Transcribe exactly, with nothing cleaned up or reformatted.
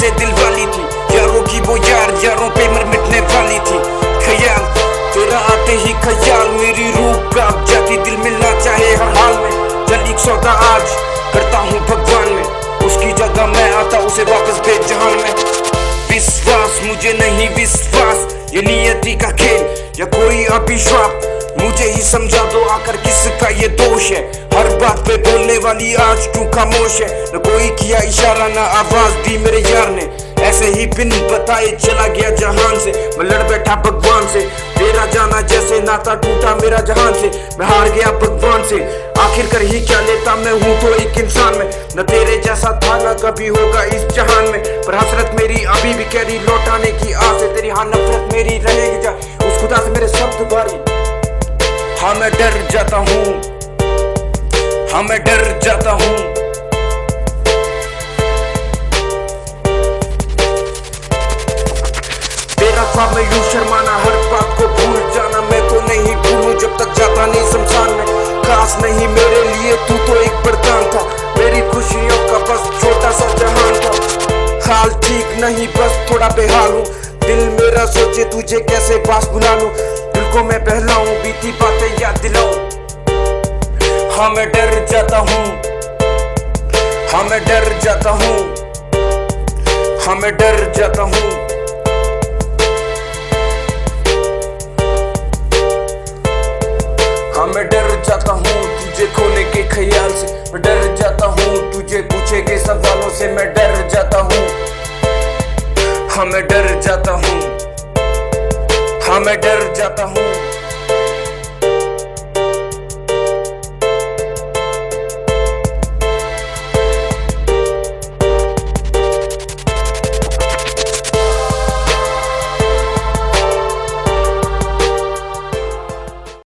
से दिल वाली थी, यारों की वो यार यारों पे मर मिटने वाली थी। ख्याल तेरा आते ही ख्याल मेरी रूह कांप जाती, दिल मिलना चाहे हर हाल में। चल एक सौदा आज करता हूँ भगवान में, उसकी जगह मैं आता उसे वापस भेज जहान में। विश्वास मुझे नहीं विश्वास, ये नियति का खेल या कोई अभिशाप, मुझे ही समझा दो आकर किसका ये दोष है। हर बात पे बोलने वाली आज क्यों खामोश है, न कोई किया इशारा न आवाज दी मेरे यार ने, ऐसे ही बिन बताए चला गया जहान से। मैं लड़ बैठा भगवान से, तेरा जाना जैसे नाता टूटा मेरा जहान से। मैं हार गया भगवान से, आखिर कर ही क्या लेता, मैं हूँ तो एक इंसान में, न तेरे जैसा था न कभी होगा इस जहान में। पर हसरत मेरी अभी भी कह रही लौटाने की आस है, तेरी हाँ नफरत मेरी रहेगी जा उस खुदा से मेरे शब्द बारी। हाँ मैं डर जाता हूँ, हाँ मैं डर जाता हूँ। तेरा ख्वाब में यूं शर्माना, हर बात को भूल जाना, मैं तो नहीं भूलूं जब तक जाता नहीं शमशान में। काश नहीं मेरे लिए तू तो एक वरदान था, मेरी खुशियों का बस छोटा सा जहान था। हाल ठीक नहीं बस थोड़ा बेहाल हूँ, दिल मेरा सोचे तुझे कैसे पास बुला लूं, दिल को मैं बहलाऊं बीती बातें याद दिलाऊं। हाँ मैं डर जाता हूँ, हाँ मैं डर जाता हूँ, हाँ मैं डर जाता हूँ। हाँ मैं डर जाता हूँ तुझे खोने के ख्याल से, मैं डर जाता हूँ तुझे पूछे के सवालों से, मैं डर जाता हूँ। हाँ मैं डर जाता हूँ, हाँ मैं डर जाता हूँ।